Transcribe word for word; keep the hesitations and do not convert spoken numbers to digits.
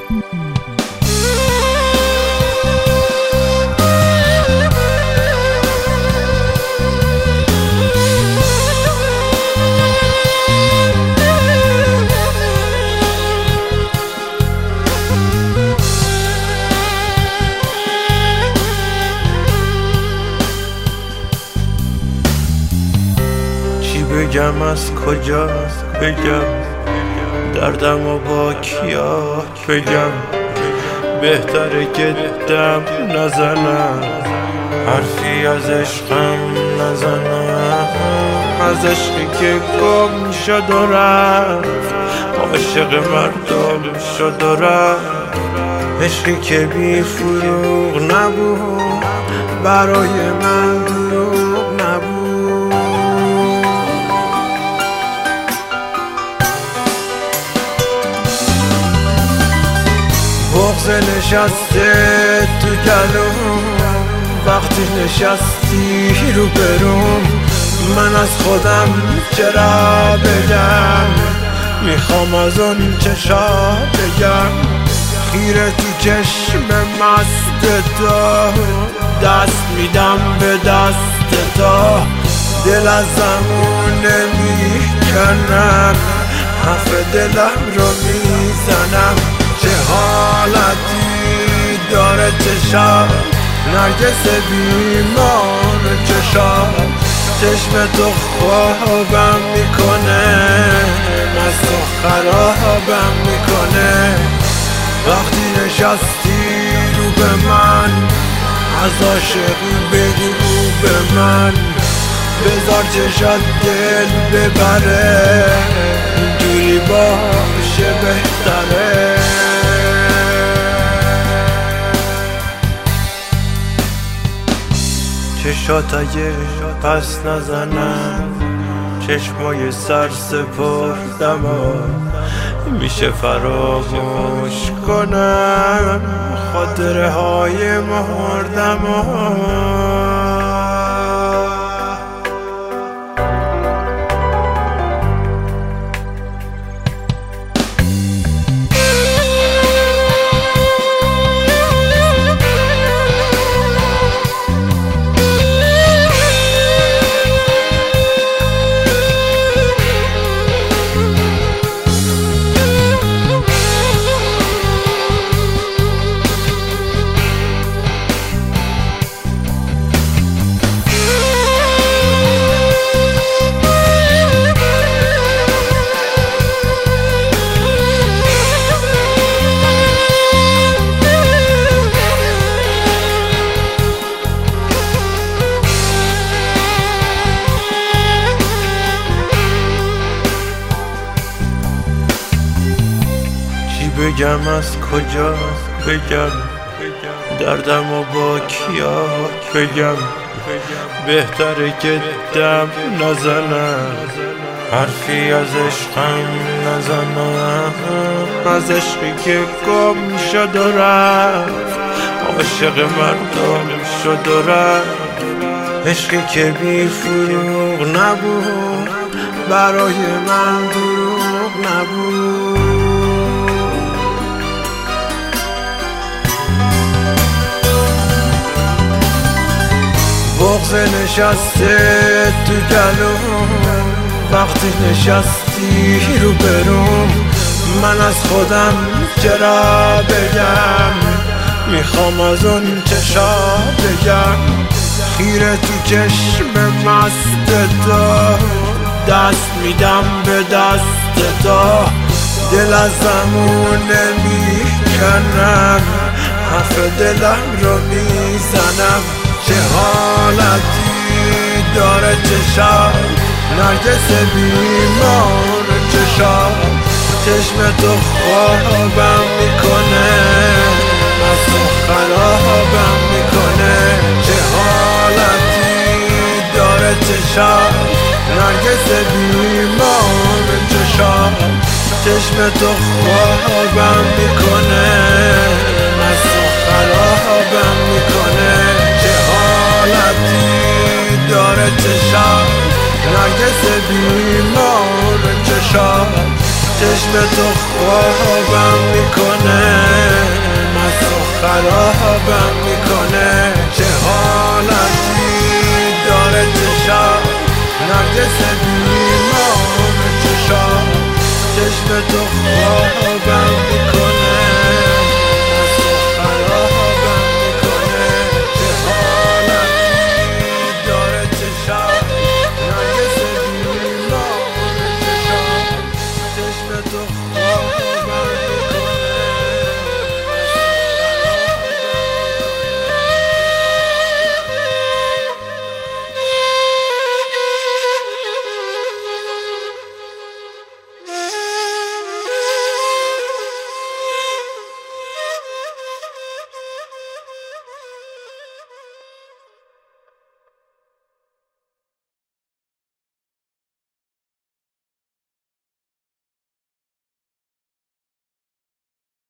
بگم از کجا بگم دردم و با کیا بگم، بهتره که دم نزنم، حرفی از عشقم نزنم، از عشقی که گم شد و رفت، عاشق مردم شد و رفت، عشقی که بی فروغ نبود، برای من دروغ نبود. بغض نشسته تو گلوم، وقتی نشستی رو بروم، من از خودم چرا بگم، میخوام از اون چشا بگم، خیره تو چشم مست تو، دست میدم به دست تو، دل از زمون نمیکنم، حرف دلم رو میزنم، چه حالتی داره چشم، نرگس بیمار چشم، چشم تو خوابم میکنه، مست و خرابم میکنه، وقتی نشستی رو به من، از عاشقی بگو به من، بذار چشات دل ببره، اینجوری باشه بهتره. چشات اگه پس نزنم، چشمای سر سپردم میشه فراموش کنم، خاطره های مردم. بگم از کجا بگم دردم و با کیا بگم، بهتره که دم نزنم، حرفی از عشقم نزنم، از عشقی که گم شد و رفت، عاشق مردم شد و رفت، عشقی که بی فروغ نبود، برای من دروغ نبود. بغض نشسته تو گلوم، وقتی نشستی رو بروم، من از خودم چرا بگم، میخوام از اون چشا بگم، خیره تو چشم مست تو، دست میدم به دست تو، دل از زمون نمیکنم، حرف دلم رو میزنم، چه حالتی داره چشم، نرگس بیمار چشم، چشم تو خوابم میکنه، مست و خرابم میکنه، چه حالتی داره چشم، نرگس بیمار چشم، چشم تو خوابم میکنه، مست و خرابم میکنه، داره چشم، نرگس بیمار چشم، چشم تو خوابم میکنه. خرابم میکنه. چه حالتی داره چشم نرگس بیمار چشم چشم تو خواب